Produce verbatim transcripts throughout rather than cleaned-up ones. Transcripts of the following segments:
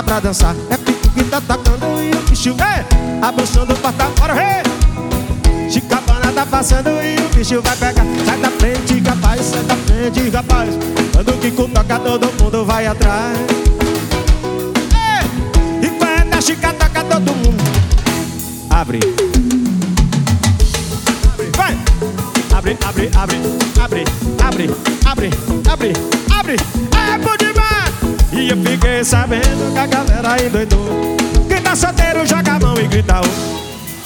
pra dançar. É pique que tá tocando e o bicho vem abrochando o porta-fora, hey! Chicabana tá passando e o bicho vai pegar. Sai da frente, rapaz, sai da frente, rapaz. Quando o Kiko toca, todo mundo vai atrás. Ei! E quando a Chica toca, todo mundo abre. Vai! Abre, abre, abre, abre, abre, abre, abre, abre. É bom demais! E eu fiquei sabendo que a galera endoidou. Quem tá solteiro joga a mão e grita o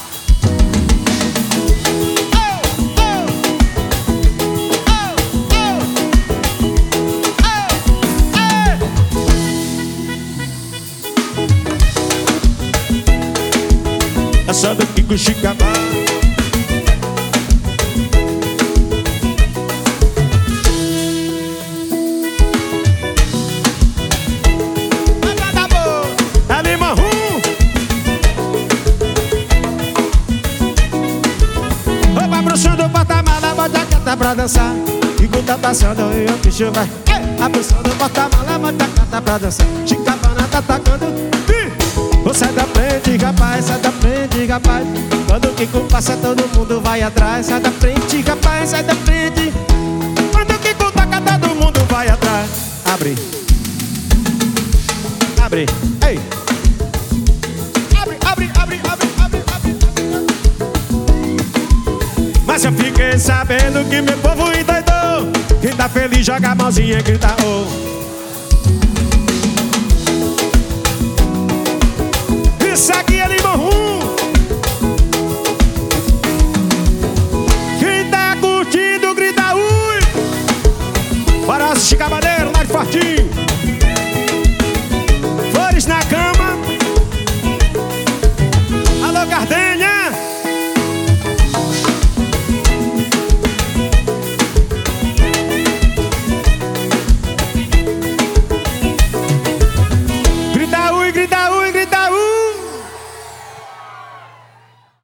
essa do Kiko Chicabana. É Lima Rum. Rouba bruxando, porta-mala, bota a cata pra dançar. Kiko tá passando e o bicho vai. A bruxando, porta-mala, bota a cata pra dançar. Chicabana tá tacando. Sai da frente, rapaz, sai da frente, rapaz. Quando o Kiko passa, todo mundo vai atrás. Sai da frente, rapaz, sai da frente. Quando o Kiko toca, todo mundo vai atrás. Abre. Abre. Ei. Abre, abre, abre, abre, abre, abre, abre. Mas eu fiquei sabendo que meu povo endoidou. Quem tá feliz joga a mãozinha e grita oh. Isso aqui é Lima Rum. Quem tá curtindo, grita ui. Bora Chicabaneiro, lá de Fortinho.